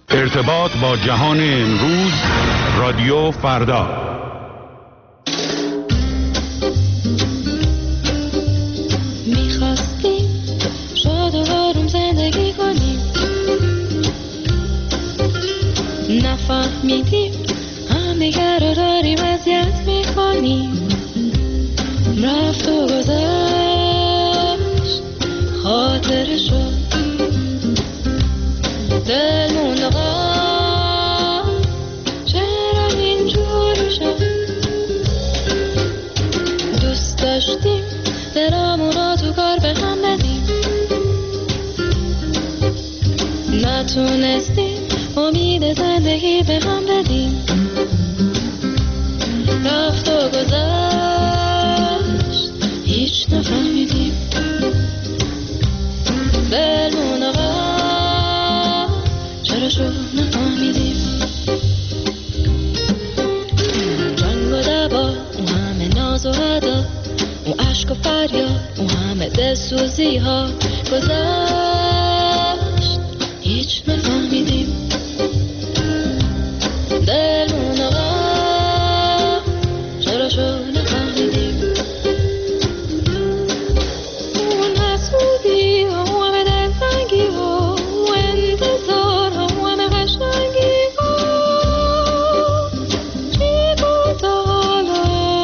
ارتباط با جهان امروز، رادیو فردا. میخواستیم شاد و آروم زندگی کنیم، نفهمیدیم همدیگر رو داریم اذیت میکنیم. رفت و گذشت خاطر شد، دلمون آقا چرا اینجوری شد. دوست داشتیم دلمون را تو کار به هم بدیم، نتونستیم امید زندگی به هم بدیم. رفت و گذشت هیچ نفهمیدیم، دلمون آقا چرا شد نفهمیدیم. جنگ و دعوا، اون همه ناز و ادا، اون عشق و فریاد، اون همه دلسوزی ها گذشت هیچ نفهمیدیم. دلمون آقا چرا شد نفهمیدیم. اون حسودی ها، اون همه دلتنگی ها، اون انتظار ها، اون همه قشنگی ها، چی بود تا حالا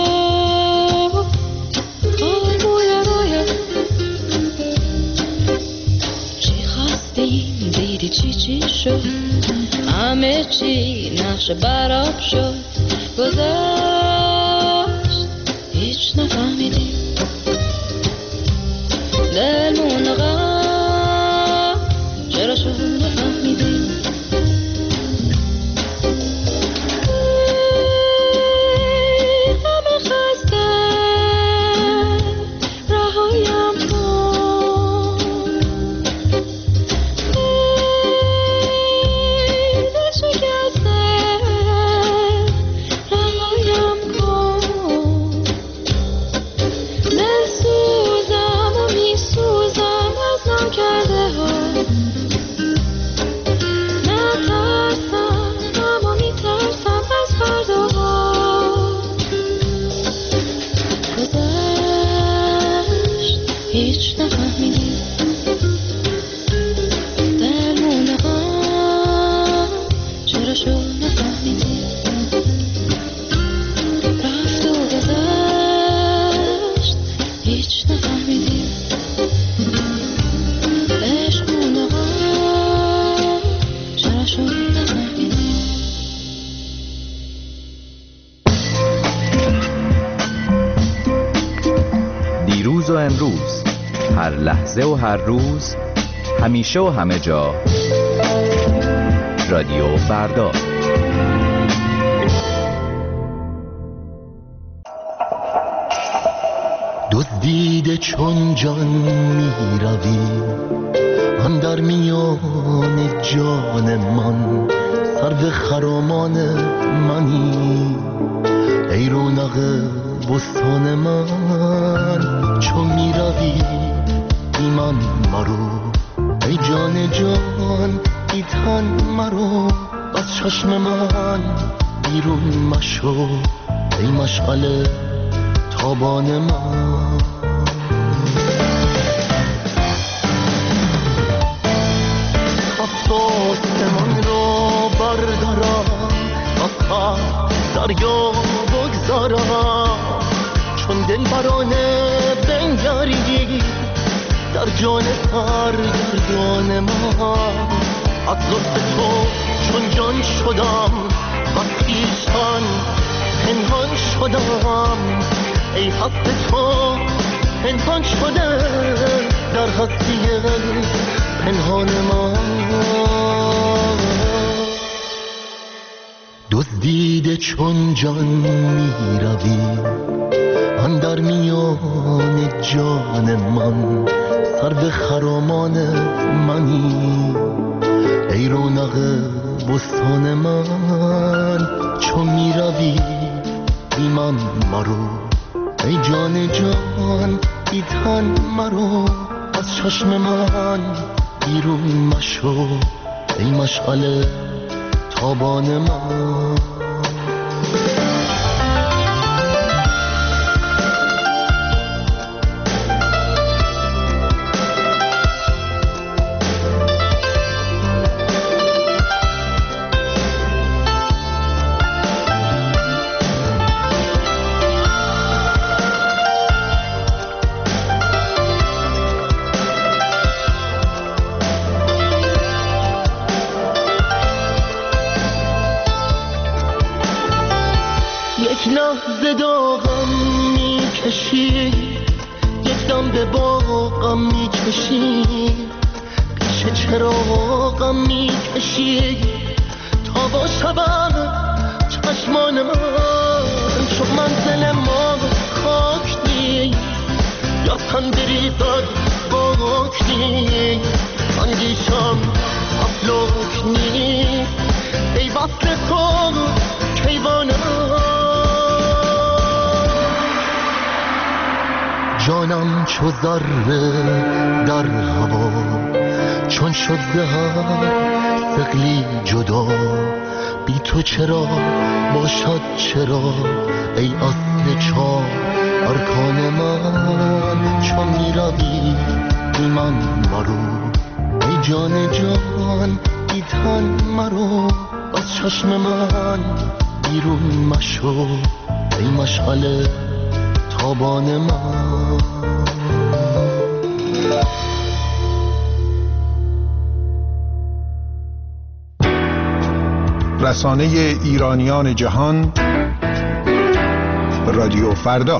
چی خواستیم دیدی چی شد، همه چی نقش براب شد. گذشت هیچ نفهمیدیم، دلمون آقا چرا شد نفهمیدیم. همه خسته رهایم کن، دل شکسته رهایم کن. دل سوزم و میسوزم از ناکرده ها، نترسم اما میترسم از فرداها. گذشت هیچ نفهمیدیم، دلمون آقا چرا شد نفهمیدیم. رفت و گذشت هیچ نفهمیدیم، عشقمون آقا چرا شد نفهمیدیم. دیروز و امروز، هر لحظه و هر روز، همیشه و همه جا، رادیو فردا. دزدیده چون جان می روی اندر میان جان من، سرو خرامان منی ای رونق بستان من. چون می روی بی من مرو ای جان جان، بی تن مرو از چشم من بیرون مشو ای مشغله تابان من. آسمان رو بردارم، از دریا بگذارم، چون دل برانه بنگری در جان سرگردان من. از لطف تو چون جان شدم و پیشان پنهان شدم، ای حق تو پنهان شده در هستی پنهان من. دزدیده چون جان می روی اندر میان جان من، سرو خرامان منی ای رونق بستان من. چون می روی بی من مرو ای جان جان، بی تن مرو از چشم من بیرون مشو ای مشعل تابان من. یک لحظه داغم میکشی، یک دم به باغم میکشی، پیش چراغم میکشی تا با شبم چشمان من چون منزل ما خاک نیست، یا تن بریزد باک نیست، اندیشم افلاک نیست، ای وصل تو کیوانم. جانم چو ذره در هوا، چون شد ز هر ثقلی جدا، بی تو چرا باشد چرا، ای اصل چار ارکان من. چون می روی بی من مرو، ای جان جان بی تن مرو، از چشم من بیرون مشو، ای مشعل تابان من. رسانه ایرانیان جهان، رادیو فردا.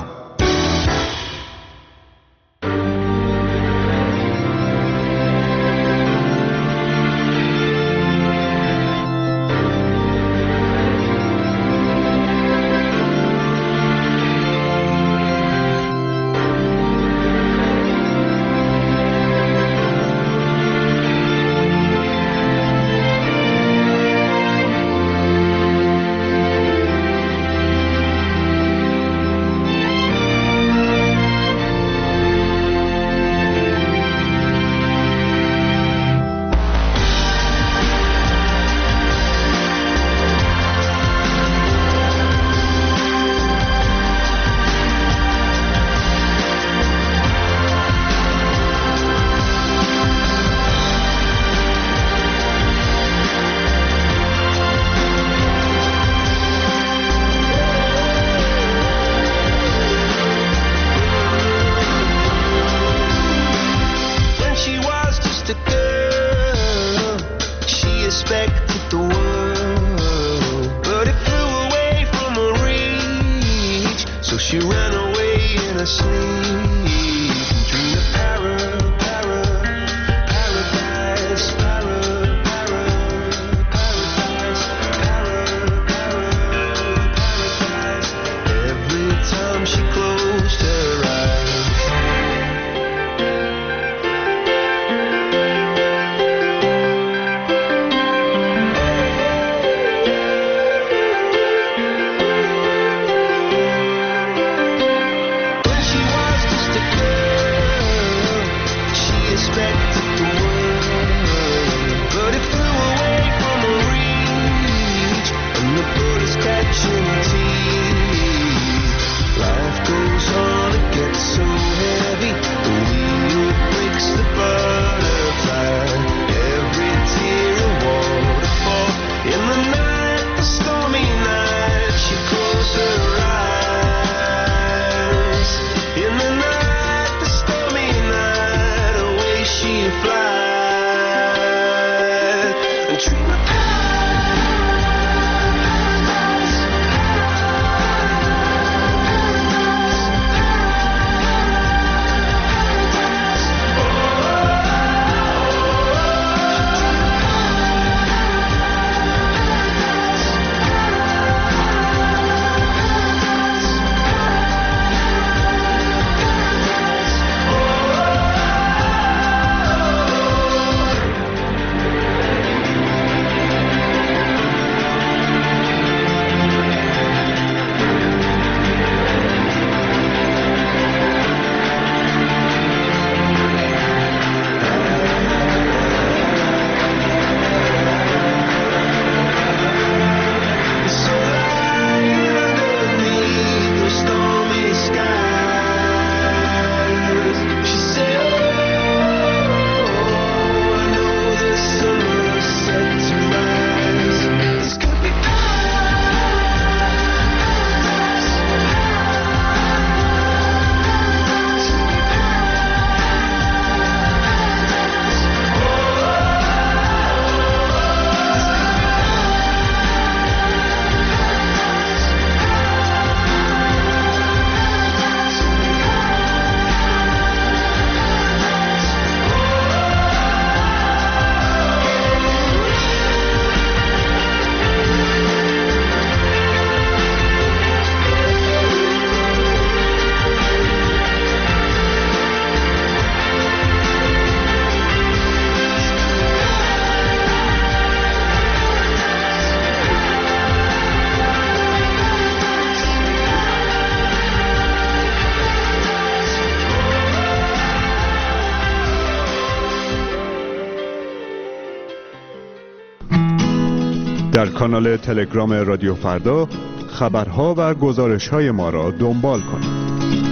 در کانال تلگرام رادیو فردا خبرها و گزارش‌های ما را دنبال کنید.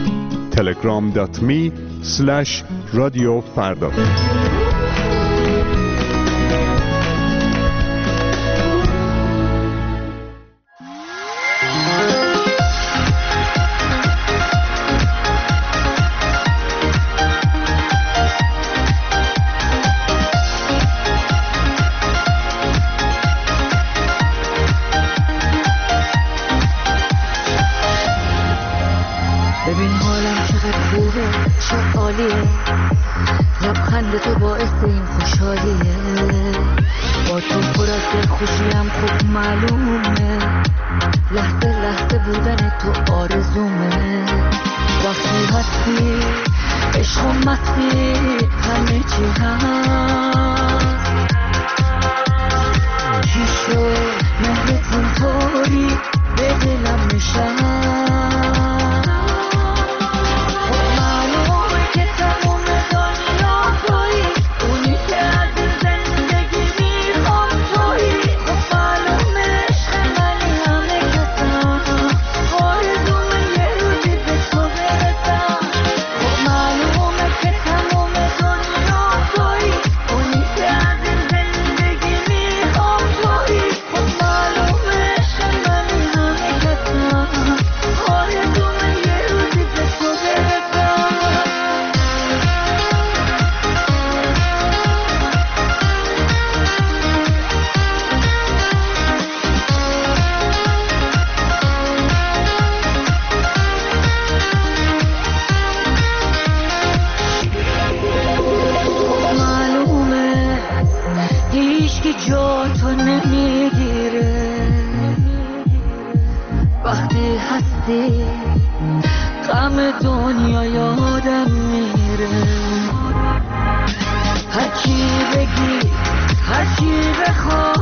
telegram.me/رادیو فردا. ببین حالم چقدر خوبه، چه عالیه، لبخند تو باعث این خوشحالیه، با تو پر از دلخوشیم خوب معلومه، لحظه لحظه بودن تو آرزومه، وقتی هستی عشق و مستی همه چی هست، چی شد مهرت اینطوری به دلم نشست، جا تو نمیگیره، وقتی هستی غم دنیا یادم میره، هر چی بگی هر چی بخوای